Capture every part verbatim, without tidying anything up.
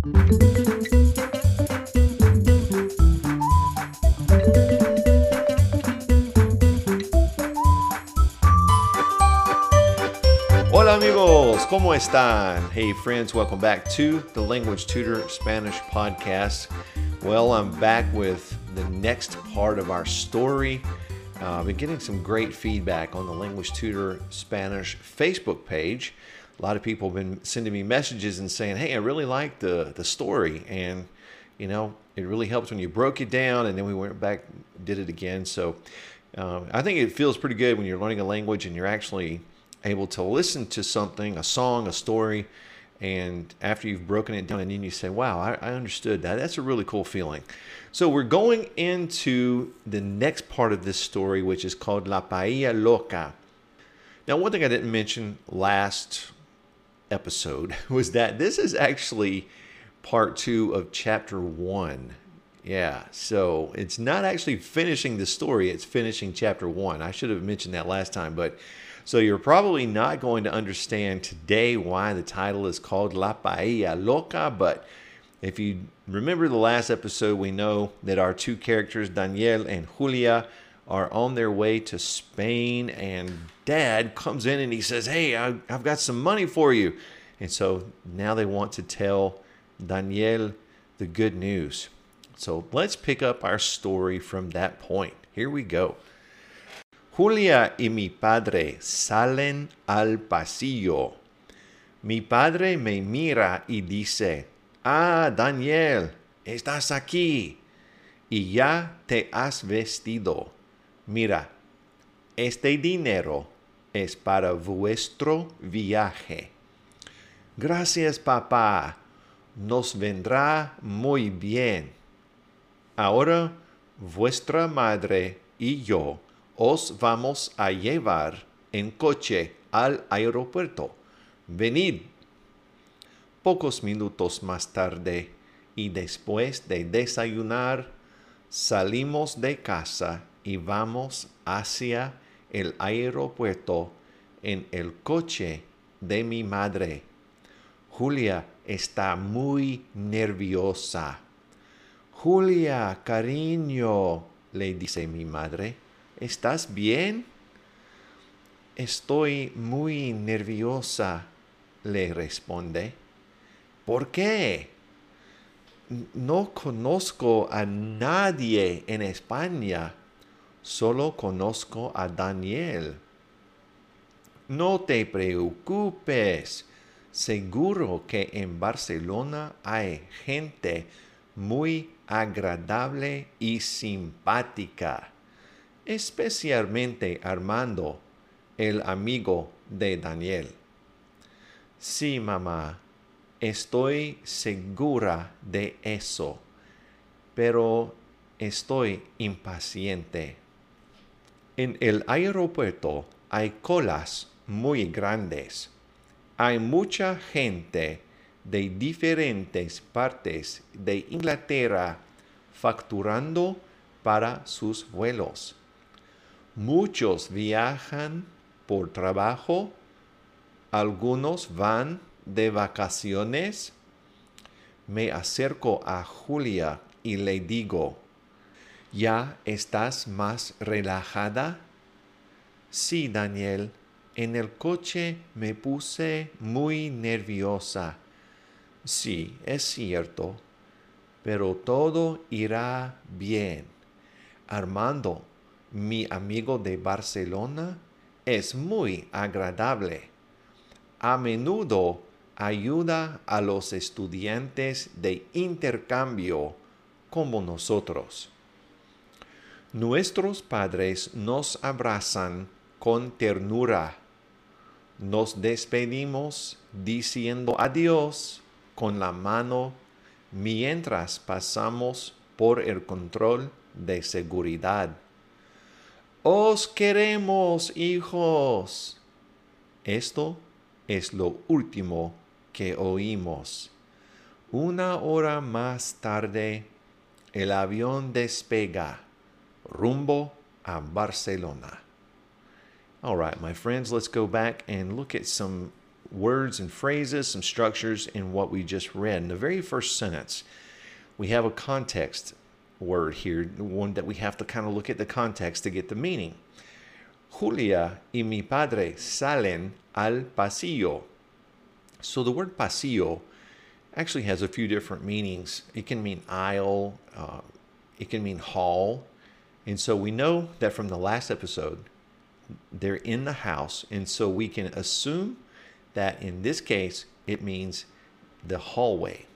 Hola amigos, ¿cómo están? Hey friends, welcome back to the Language Tutor Spanish podcast. Well, I'm back with the next part of our story. Uh, I've been getting some great feedback on the Language Tutor Spanish Facebook page. A lot of people have been sending me messages and saying, hey, I really like the, the story. And, you know, it really helps when you broke it down and then we went back, did it again. So uh, I think it feels pretty good when you're learning a language and you're actually able to listen to something, a song, a story, and after you've broken it down and then you say, wow, I, I understood that. That's a really cool feeling. So we're going into the next part of this story, which is called La Paella Loca. Now, one thing I didn't mention last episode was that this is actually part two of chapter one. Yeah, so it's not actually finishing the story, it's finishing chapter one. I should have mentioned that last time, but so you're probably not going to understand today why the title is called La Paella Loca, but if you remember the last episode, we know that our two characters, Daniel and Julia, are on their way to Spain, and Dad comes in and he says, hey, I, I've got some money for you. And so now they want to tell Daniel the good news. So let's pick up our story from that point. Here we go. Julia y mi padre salen al pasillo. Mi padre me mira y dice, ah, Daniel, estás aquí y ya te has vestido. Mira, este dinero es para vuestro viaje. Gracias, papá. Nos vendrá muy bien. Ahora vuestra madre y yo os vamos a llevar en coche al aeropuerto. Venid. Pocos minutos más tarde y después de desayunar, salimos de casa y vamos hacia el aeropuerto en el coche de mi madre. Julia está muy nerviosa. Julia, cariño, le dice mi madre, ¿estás bien? Estoy muy nerviosa, le responde. ¿Por qué? No conozco a nadie en España, solo conozco a Daniel. No te preocupes, seguro que en Barcelona hay gente muy agradable y simpática, especialmente Armando, el amigo de Daniel. Sí, mamá, estoy segura de eso, pero estoy impaciente. En el aeropuerto hay colas muy grandes. Hay mucha gente de diferentes partes de Inglaterra facturando para sus vuelos. Muchos viajan por trabajo, algunos van de vacaciones. Me acerco a Julia y le digo, ¿ya estás más relajada? Sí, Daniel, en el coche me puse muy nerviosa. Sí, es cierto, pero todo irá bien. Armando, mi amigo de Barcelona, es muy agradable. A menudo ayuda a los estudiantes de intercambio como nosotros. Nuestros padres nos abrazan con ternura. Nos despedimos diciendo adiós con la mano mientras pasamos por el control de seguridad. ¡Os queremos, hijos! Esto es lo último que oímos. Una hora más tarde, el avión despega rumbo a Barcelona. All right, my friends, let's go back and look at some words and phrases, some structures in what we just read. In the very first sentence, we have a context word here, one that we have to kind of look at the context to get the meaning. Julia y mi padre salen al pasillo. So the word pasillo actually has a few different meanings. It can mean aisle, uh, it can mean hall. And so we know that from the last episode, they're in the house. And so we can assume that in this case, it means the hallway.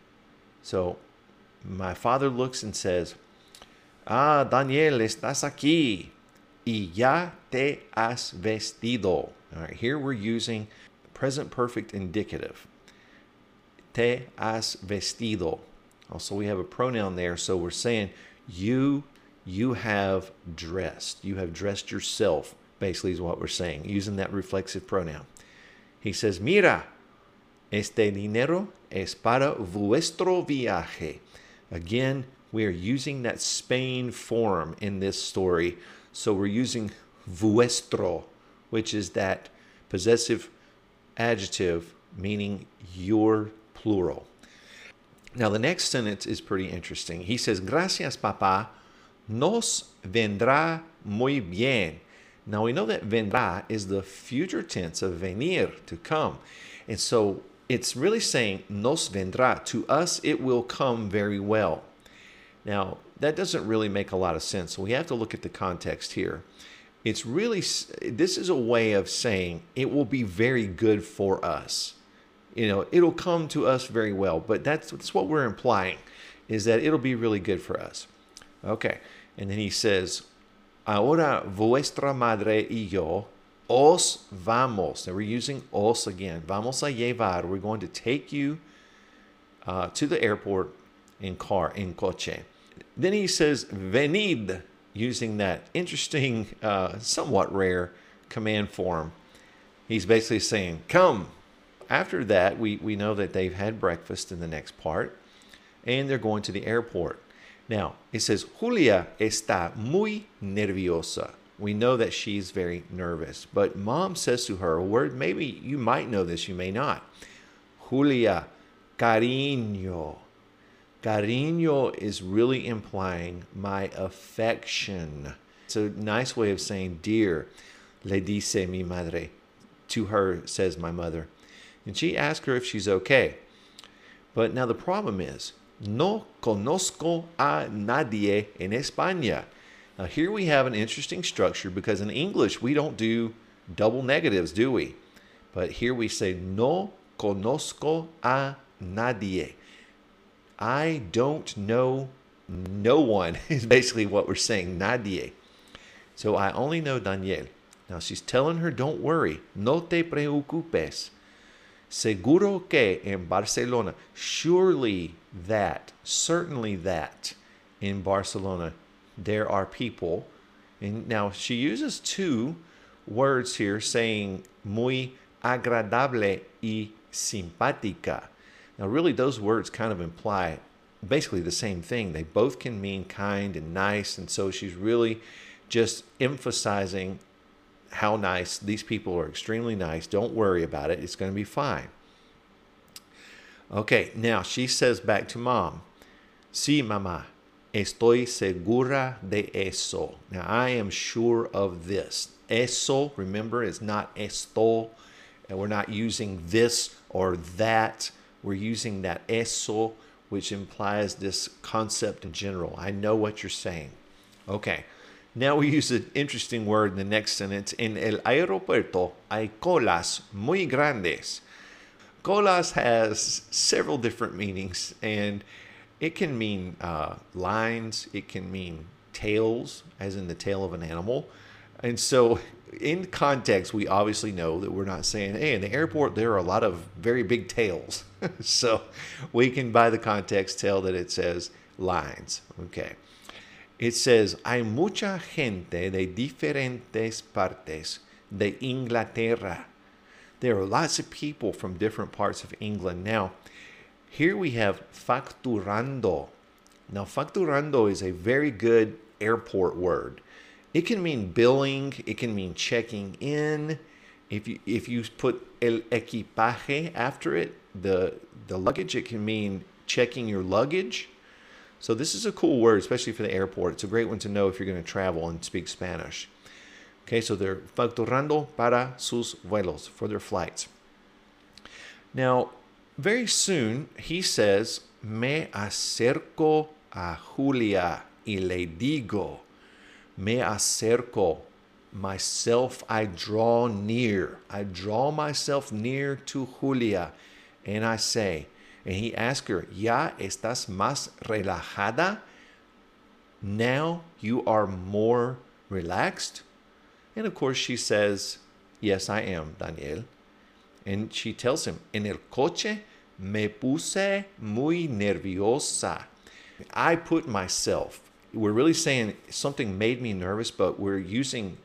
So my father looks and says, "Ah, Daniel, estás aquí y ya te has vestido." All right, here we're using present perfect indicative. Te has vestido. Also, we have a pronoun there, so we're saying you, you have dressed. You have dressed yourself, basically is what we're saying, using that reflexive pronoun. He says, "Mira, este dinero es para vuestro viaje." Again, we are using that Spain form in this story. So we're using vuestro, which is that possessive adjective meaning your plural. Now, the next sentence is pretty interesting. He says, "Gracias, papá, nos vendrá muy bien." Now, we know that vendrá is the future tense of venir, to come. And so it's really saying nos vendrá. To us, it will come very well. Now, that doesn't really make a lot of sense. So we have to look at the context here. It's really, this is a way of saying it will be very good for us. You know, it'll come to us very well. But that's, that's what we're implying, is that it'll be really good for us. Okay. And then he says, "Ahora vuestra madre y yo os vamos." Now we're using os again. Vamos a llevar. We're going to take you uh, to the airport in car, in coche. Then he says, "Venid," using that interesting, uh, somewhat rare command form. He's basically saying, "Come." After that, we, we know that they've had breakfast in the next part, and they're going to the airport. Now, it says, "Julia está muy nerviosa." We know that she's very nervous. But mom says to her a word, maybe you might know this, you may not. Julia, cariño. Cariño is really implying my affection. It's a nice way of saying dear. Le dice mi madre. To her, says my mother. And she asks her if she's okay. But now the problem is, no conozco a nadie en España. Now here we have an interesting structure because in English we don't do double negatives, do we? But here we say no conozco a nadie. I don't know no one is basically what we're saying, nadie. So I only know Daniel. Now she's telling her, don't worry, no te preocupes. Seguro que en Barcelona, surely that, certainly that in Barcelona, there are people. And now she uses two words here saying muy agradable y simpática. Now really those words kind of imply basically the same thing. They both can mean kind and nice. And so she's really just emphasizing how nice. These people are extremely nice. Don't worry about it. It's going to be fine. Okay, now she says back to mom, sí, mamá, estoy segura de eso. Now I am sure of this. Eso, remember, is not esto. And we're not using this or that. We're using that eso, which implies this concept in general. I know what you're saying. Okay. Now we use an interesting word in the next sentence. En el aeropuerto hay colas muy grandes. Colas has several different meanings, and it can mean uh, lines. It can mean tails, as in the tail of an animal. And so in context, we obviously know that we're not saying, hey, in the airport, there are a lot of very big tails. So we can, by the context, tell that it says lines. Okay. It says, hay mucha gente de diferentes partes de Inglaterra. There are lots of people from different parts of England. Now, here we have facturando. Now, facturando is a very good airport word. It can mean billing. It can mean checking in. If you if you put el equipaje after it, the the luggage, it can mean checking your luggage. So this is a cool word, especially for the airport. It's a great one to know if you're going to travel and speak Spanish. Okay, so they're facturando para sus vuelos, for their flights. Now, very soon, he says, me acerco a Julia y le digo, me acerco, myself I draw near. I draw myself near to Julia, and I say, and he asks her, ¿Ya estás más relajada? Now you are more relaxed? And of course she says, yes, I am, Daniel. And she tells him, en el coche me puse muy nerviosa. I put myself. We're really saying something made me nervous, but we're using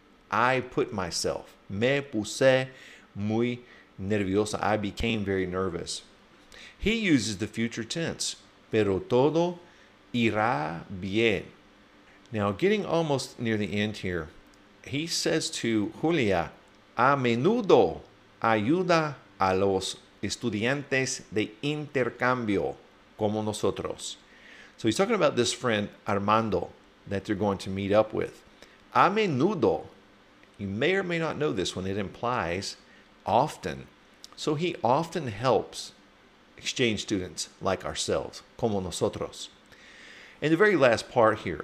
I put myself. Me puse muy nerviosa. I became very nervous. He uses the future tense, pero todo irá bien. Now, getting almost near the end here, he says to Julia, a menudo ayuda a los estudiantes de intercambio como nosotros. So he's talking about this friend, Armando, that they're going to meet up with. A menudo, you may or may not know this one, it implies often. So he often helps exchange students like ourselves, como nosotros. And the very last part here,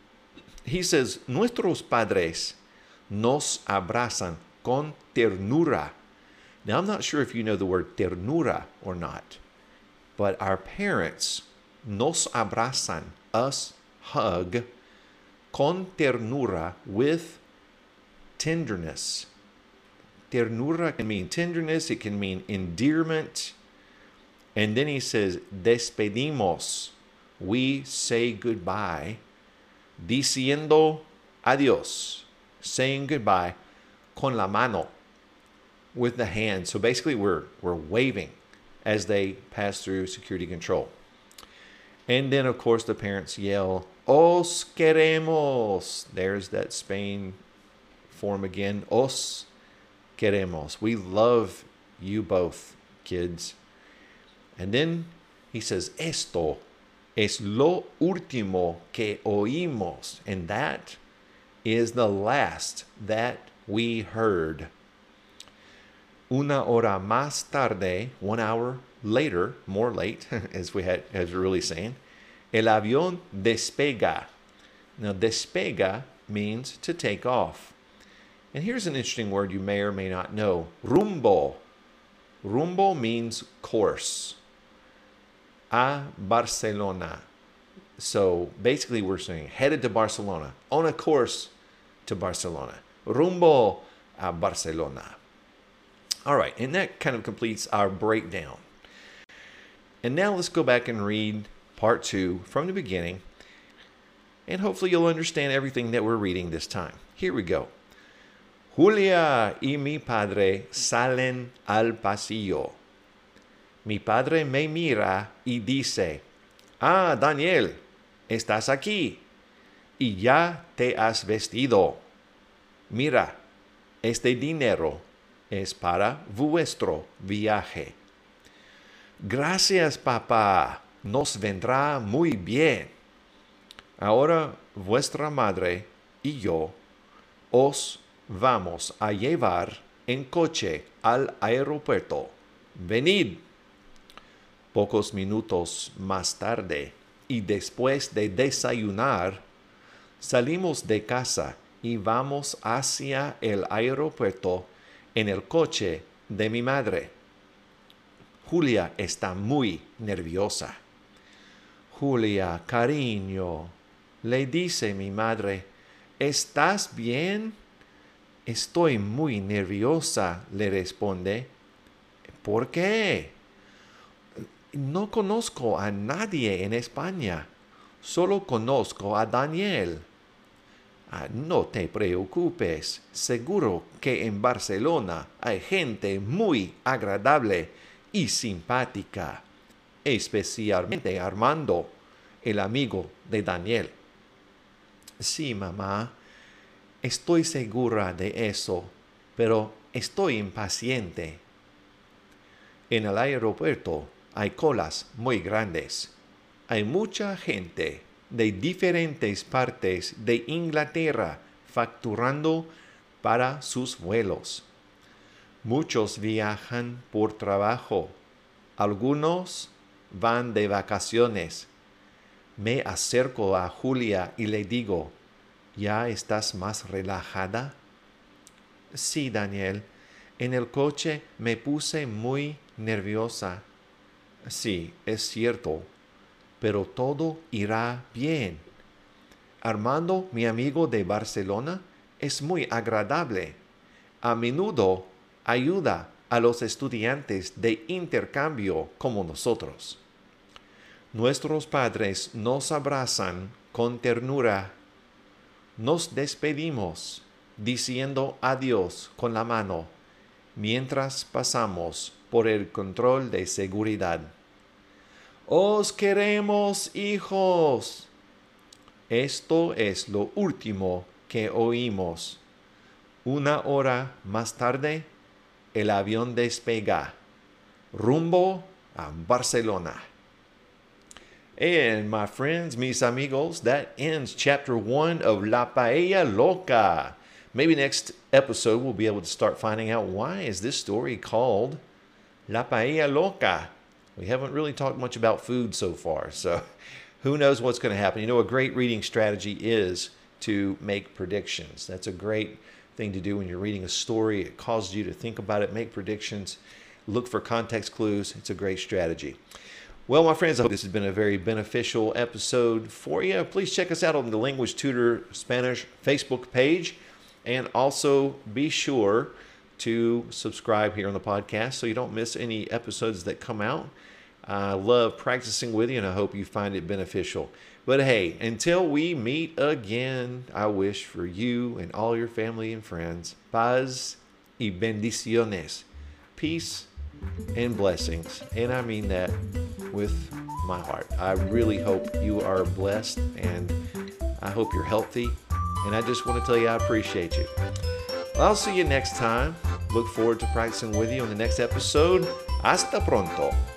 he says, nuestros padres nos abrazan con ternura. Now, I'm not sure if you know the word ternura or not, but our parents nos abrazan, us hug, con ternura, with tenderness. Ternura can mean tenderness, it can mean endearment. And then he says, despedimos, we say goodbye, diciendo adiós, saying goodbye, con la mano, with the hand. So basically we're, we're waving as they pass through security control. And then, of course, the parents yell, os queremos. There's that Spain form again, os queremos. We love you both, kids. And then he says, esto es lo último que oímos. And that is the last that we heard. Una hora más tarde, one hour later, more late, as we had, as we're really saying, el avión despega. Now, despega means to take off. And here's an interesting word you may or may not know. Rumbo. Rumbo means course. A Barcelona. So basically we're saying headed to Barcelona, on a course to Barcelona. Rumbo a Barcelona. All right, and that kind of completes our breakdown. And now let's go back and read part two from the beginning, and hopefully you'll understand everything that we're reading this time. Here we go. Julia y mi padre salen al pasillo. Mi padre me mira y dice, ah, Daniel, estás aquí y ya te has vestido. Mira, este dinero es para vuestro viaje. Gracias, papá, nos vendrá muy bien. Ahora vuestra madre y yo os vamos a llevar en coche al aeropuerto. Venid. Pocos minutos más tarde, y después de desayunar, salimos de casa y vamos hacia el aeropuerto en el coche de mi madre. Julia está muy nerviosa. Julia, cariño, le dice mi madre, ¿estás bien? Estoy muy nerviosa, le responde. ¿Por qué? No conozco a nadie en España. Solo conozco a Daniel. Ah, no te preocupes. Seguro que en Barcelona hay gente muy agradable y simpática. Especialmente Armando, el amigo de Daniel. Sí, mamá. Estoy segura de eso. Pero estoy impaciente. En el aeropuerto hay colas muy grandes. Hay mucha gente de diferentes partes de Inglaterra facturando para sus vuelos. Muchos viajan por trabajo. Algunos van de vacaciones. Me acerco a Julia y le digo, ¿ya estás más relajada? Sí, Daniel. En el coche me puse muy nerviosa. Sí, es cierto, pero todo irá bien. Armando, mi amigo de Barcelona, es muy agradable. A menudo ayuda a los estudiantes de intercambio como nosotros. Nuestros padres nos abrazan con ternura. Nos despedimos diciendo adiós con la mano mientras pasamos por el control de seguridad. ¡Os queremos, hijos! Esto es lo último que oímos. Una hora más tarde, el avión despega, rumbo a Barcelona. And my friends, mis amigos, that ends chapter one of La Paella Loca. Maybe next episode we'll be able to start finding out why is this story called La Paella Loca. We haven't really talked much about food so far, so who knows what's going to happen. You know, a great reading strategy is to make predictions. That's a great thing to do when you're reading a story. It causes you to think about it, make predictions, look for context clues. It's a great strategy. Well, my friends, I hope this has been a very beneficial episode for you. Please check us out on the Language Tutor Spanish Facebook page. And also be sure to subscribe here on the podcast so you don't miss any episodes that come out. I love practicing with you, and I hope you find it beneficial. But hey, until we meet again, I wish for you and all your family and friends paz y bendiciones, peace and blessings. And I mean that with my heart. I really hope you are blessed, and I hope you're healthy. And I just want to tell you I appreciate you. Well, I'll see you next time. Look forward to practicing with you in the next episode. Hasta pronto.